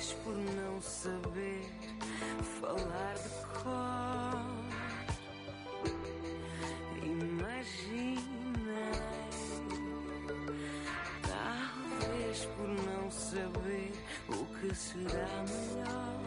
Talvez por não saber falar de cor. Imaginei, talvez por não saber o que será melhor.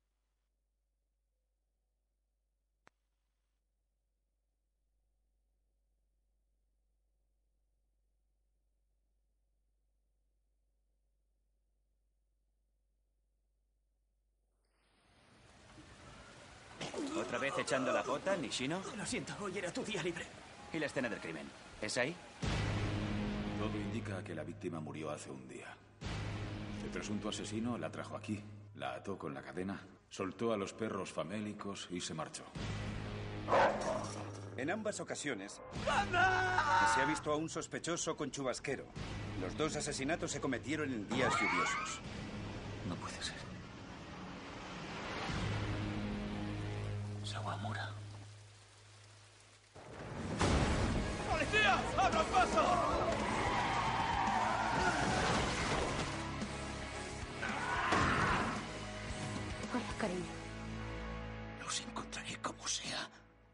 ¿Otra vez echando la pota, Nishino? Lo siento, hoy era tu día libre. ¿Y la escena del crimen? ¿Es ahí? Todo indica que la víctima murió hace un día. El presunto asesino la trajo aquí, la ató con la cadena, soltó a los perros famélicos y se marchó. En ambas ocasiones se ha visto a un sospechoso con chubasquero. Los dos asesinatos se cometieron en días lluviosos. No puede ser. Sawamura. ¡Policía! ¡Abran paso! Hola, cariño. Los encontraré como sea.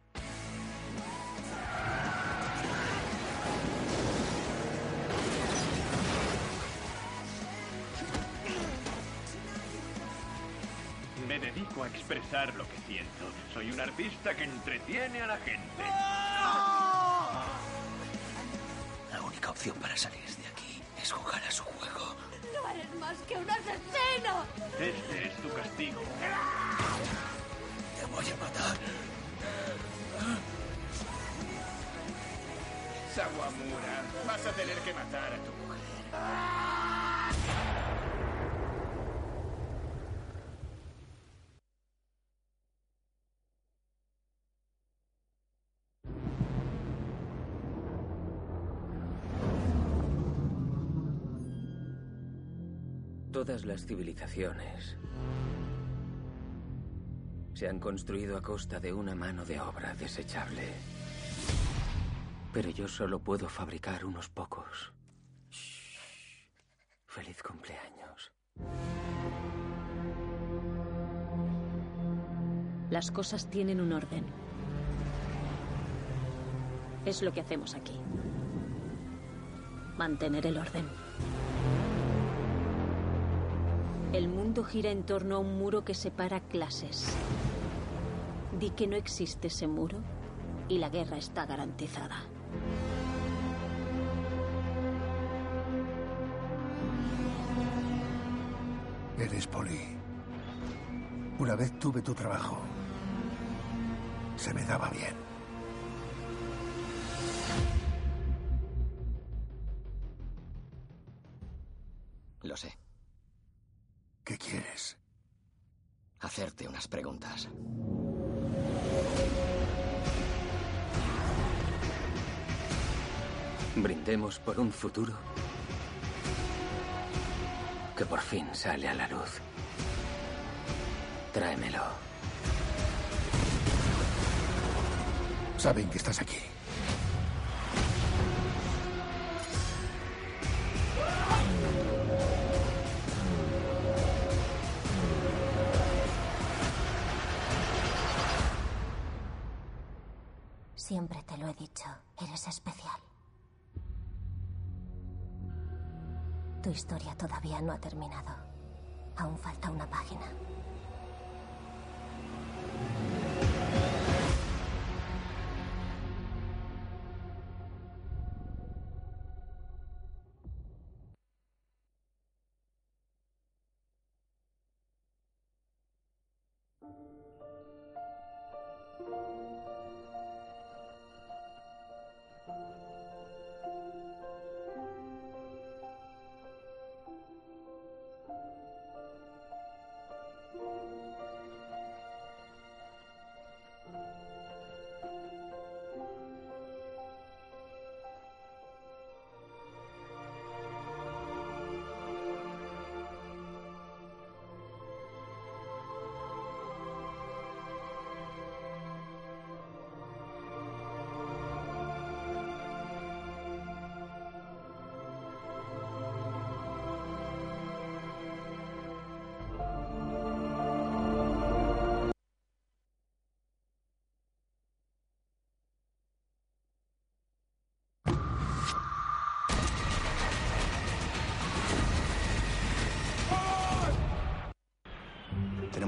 Me dedico a expresar lo que siento. Soy un artista que entretiene a la gente. La única opción para salir de aquí es jugar a su juego. ¡No eres más que un asesino! Este es tu castigo. Te voy a matar. Sawamura, vas a tener que matar a tu mujer. Todas las civilizaciones se han construido a costa de una mano de obra desechable. Pero yo solo puedo fabricar unos pocos. Shh. Feliz cumpleaños. Las cosas tienen un orden. Es lo que hacemos aquí. Mantener el orden. El mundo gira en torno a un muro que separa clases. Di que no existe ese muro y la guerra está garantizada. Eres Polly. Una vez tuve tu trabajo. Se me daba bien. Lo sé. ¿Qué quieres? Hacerte unas preguntas. Brindemos por un futuro que por fin sale a la luz. Tráemelo. Saben que estás aquí. Siempre te lo he dicho, eres especial. Tu historia todavía no ha terminado. Aún falta una página.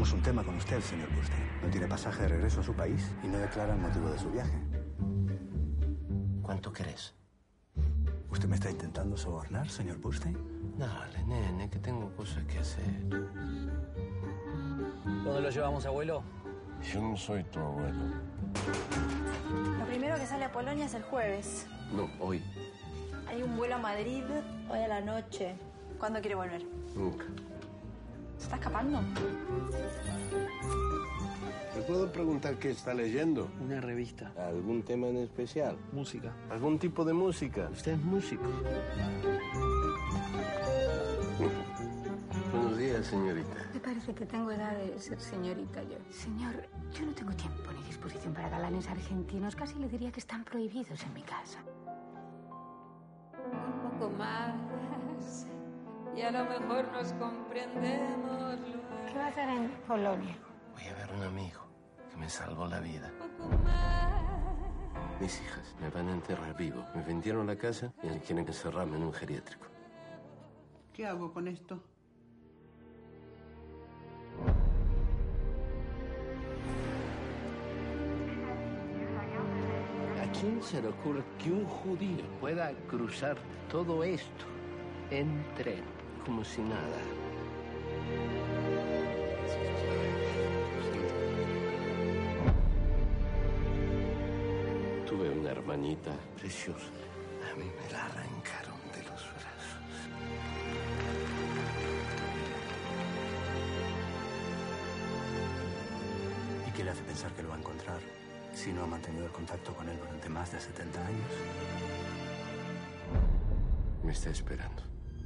Tenemos un tema con usted, señor Burstein. No tiene pasaje de regreso a su país y no declara el motivo de su viaje. ¿Cuánto querés? ¿Usted me está intentando sobornar, señor Burstein? Dale, nene, que tengo cosas que hacer. ¿Dónde lo llevamos, abuelo? Yo no soy tu abuelo. Lo primero que sale a Polonia es el jueves. No, hoy. Hay un vuelo a Madrid hoy a la noche. ¿Cuándo quiere volver? Nunca. ¿Se está escapando? ¿Le puedo preguntar qué está leyendo? Una revista. ¿Algún tema en especial? Música. ¿Algún tipo de música? Usted es músico. Buenos días, señorita. Me parece que tengo edad de ser señorita yo. Señor, yo no tengo tiempo ni disposición para galanes argentinos. Casi le diría que están prohibidos en mi casa. Un poco más. Y a lo mejor nos comprendemos. ¿Qué va a hacer en Polonia? Voy a ver a un amigo que me salvó la vida. Mis hijas me van a enterrar vivo. Me vendieron la casa y quieren encerrarme en un geriátrico. ¿Qué hago con esto? ¿A quién se le ocurre que un judío pueda cruzar todo esto en tren, como si nada? Tuve una hermanita preciosa. A mí me la arrancaron de los brazos. ¿Y qué le hace pensar que lo va a encontrar si no ha mantenido el contacto con él durante más de 70 años? Me está esperando.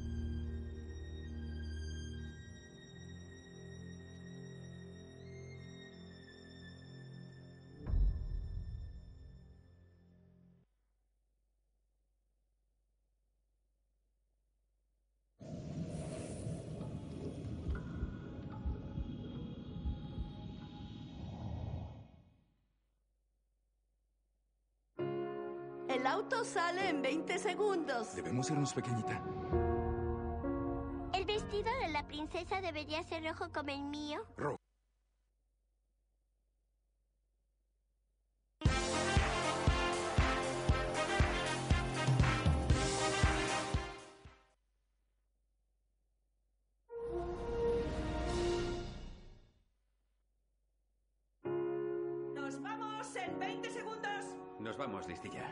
El auto sale en 20 segundos. Debemos irnos, pequeñita. El vestido de la princesa debería ser rojo como el mío. Rojo. ¡Nos vamos en 20 segundos! Nos vamos, listilla.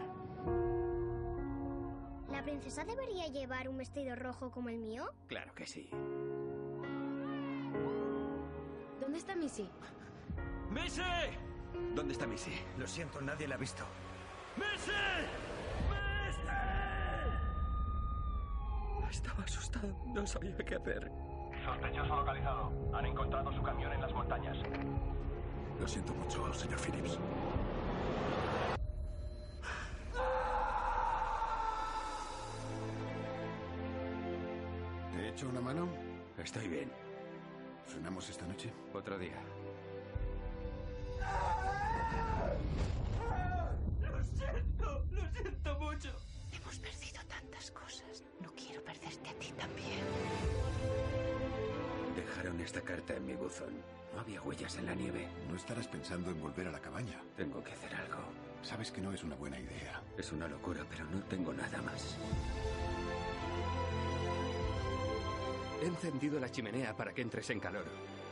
¿La princesa debería llevar un vestido rojo como el mío? Claro que sí. ¿Dónde está Missy? ¡Missy! ¿Dónde está Missy? Lo siento, nadie la ha visto. ¡Missy! Estaba asustado. No sabía qué hacer. Sospechoso localizado. Han encontrado su camión en las montañas. Lo siento mucho, señor Phillips. ¿Te he hecho una mano? Estoy bien. ¿Frenamos esta noche? Otro día. Lo siento mucho. Hemos perdido tantas cosas. No quiero perderte a ti también. Dejaron esta carta en mi buzón. No había huellas en la nieve. No estarás pensando en volver a la cabaña. Tengo que hacer algo. Sabes que no es una buena idea. Es una locura, pero no tengo nada más. He encendido la chimenea para que entres en calor.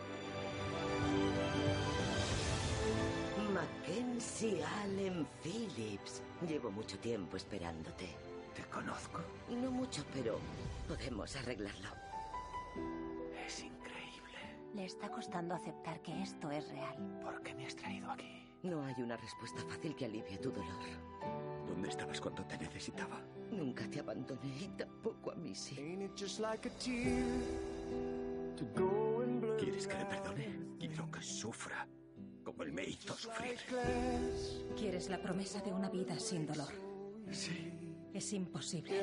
Mackenzie Allen Phillips. Llevo mucho tiempo esperándote. ¿Te conozco? No mucho, pero podemos arreglarlo. Es increíble. Le está costando aceptar que esto es real. ¿Por qué me has traído aquí? No hay una respuesta fácil que alivie tu dolor. ¿Dónde estabas cuando te necesitaba? Nunca te abandoné y tampoco a Missy. ¿Quieres que le perdone? Quiero que sufra, como él me hizo sufrir. ¿Quieres la promesa de una vida sin dolor? Sí. Es imposible.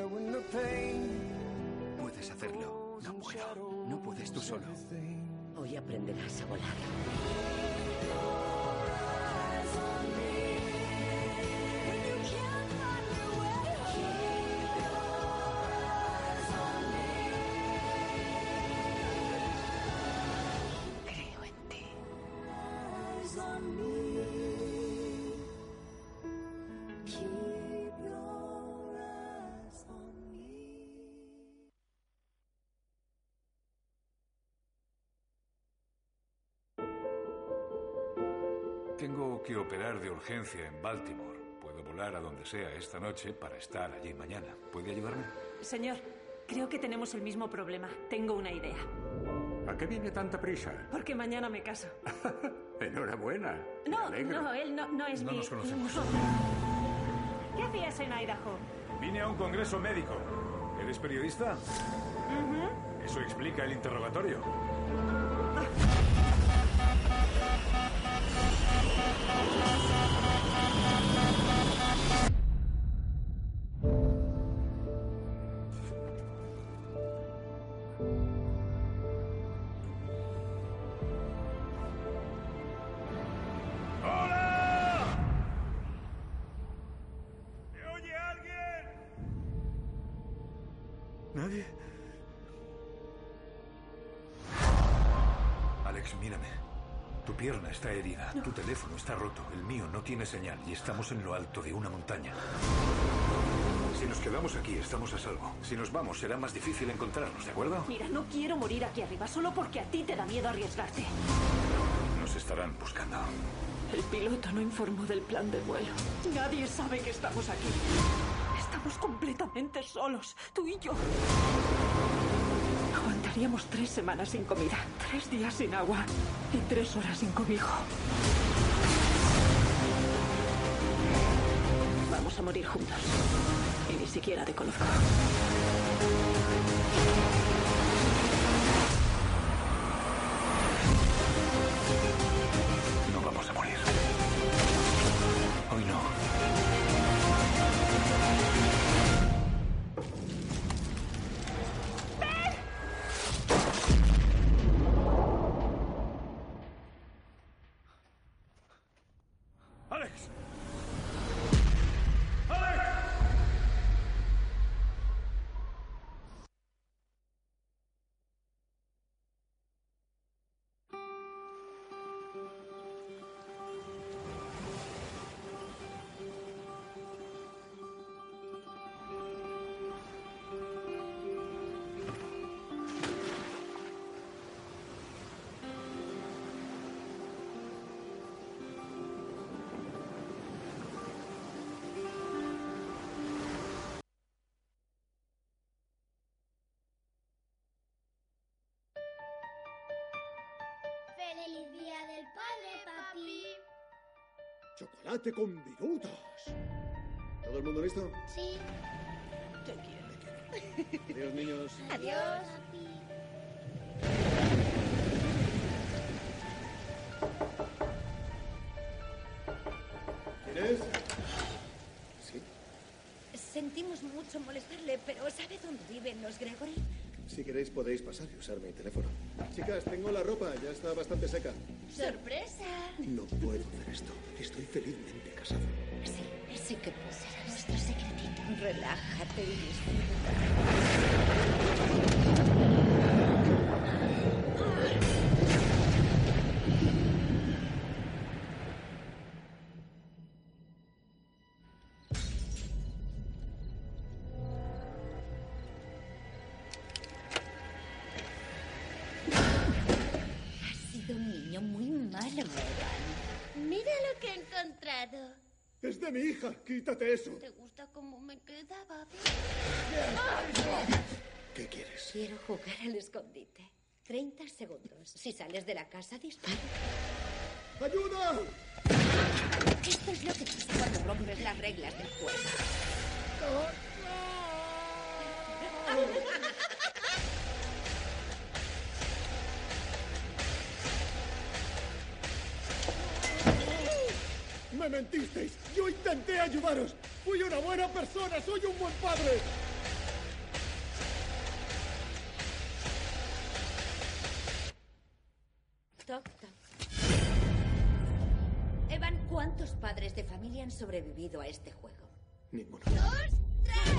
Puedes hacerlo. No puedo. No puedes tú solo. Hoy aprenderás a volar. Creo en ti. Tengo que operar de urgencia en Baltimore. Puedo volar a donde sea esta noche para estar allí mañana. ¿Puede ayudarme? Señor, creo que tenemos el mismo problema. Tengo una idea. ¿A qué viene tanta prisa? Porque mañana me caso. Enhorabuena. Me No, alegro. no, él no es No mi... nos conocemos. No. ¿Qué hacías en Idaho? Vine a un congreso médico. ¿Eres periodista? Ujú. Eso explica el interrogatorio. ¿Nadie? Alex, mírame. Tu pierna está herida, tu teléfono está roto, el mío no tiene señal y estamos en lo alto de una montaña. Si nos quedamos aquí, estamos a salvo. Si nos vamos, será más difícil encontrarnos, ¿de acuerdo? Mira, no quiero morir aquí arriba solo porque a ti te da miedo arriesgarte. Nos estarán buscando. El piloto no informó del plan de vuelo. Nadie sabe que estamos aquí. Estamos completamente solos, tú y yo. Aguantaríamos 3 semanas sin comida, 3 días sin agua y 3 horas sin cobijo. Vamos a morir juntos. Y ni siquiera te conozco. No vamos a morir. Hoy no. ¡Alex! ¡Feliz Día del Padre, papi! Chocolate con virutas. ¿Todo el mundo listo? Sí. Te quiero. Adiós, niños. Adiós. ¿Quién es? Sí. Sentimos mucho molestarle, pero ¿sabe dónde viven los Gregory? Si queréis podéis pasar y usar mi teléfono. Chicas, tengo la ropa, ya está bastante seca. ¡Sorpresa! No puedo hacer esto. Estoy felizmente casado. Sí que puede. Será nuestro secretito. Relájate y disfruta. Muy malo, Evan. Mira lo que he encontrado. Es de mi hija. Quítate eso. ¿Te gusta cómo me queda, papi? ¿Qué quieres? Quiero jugar al escondite. 30 segundos. Si sales de la casa, dispara. ¡Ayuda! Esto es lo que pasa cuando rompes las reglas del juego. ¡Me mentisteis! ¡Yo intenté ayudaros! ¡Fui una buena persona! ¡Soy un buen padre! Toc, toc. Evan, ¿cuántos padres de familia han sobrevivido a este juego? Ninguno. 2, 3.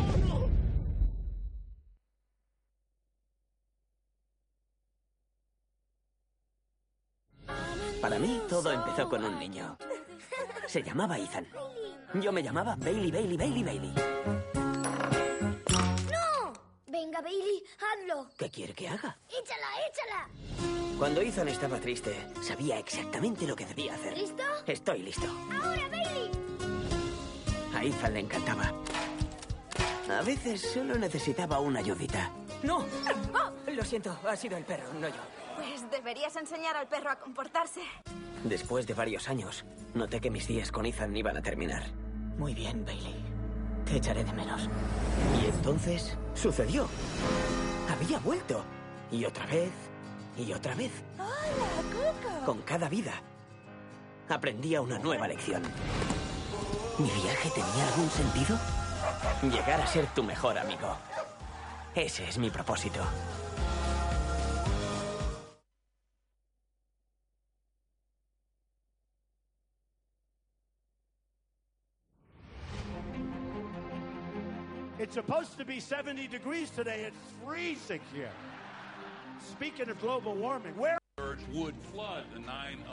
Para mí, todo empezó con un niño. Se llamaba Ethan. Yo me llamaba Bailey. ¡No! Venga, Bailey, haz ponlo. ¿Qué quiere que haga? Échala, échala. Cuando Ethan estaba triste, sabía exactamente lo que debía hacer. ¿Listo? Estoy listo. Ahora, Bailey. A Ethan le encantaba. A veces solo necesitaba una ayudita. ¡No! Oh. Lo siento, ha sido el perro, no yo. Pues deberías enseñar al perro a comportarse. Después de varios años, noté que mis días con Ethan iban a terminar. Muy bien, Bailey. Te echaré de menos. Y entonces sucedió. Había vuelto. Y otra vez. Y otra vez. ¡Hola, Coco! Con cada vida, aprendía una nueva lección. ¿Mi viaje tenía algún sentido? Llegar a ser tu mejor amigo. Ese es mi propósito. It's supposed to be 70 degrees today. It's freezing here. Speaking of global warming, where... Would flood the 9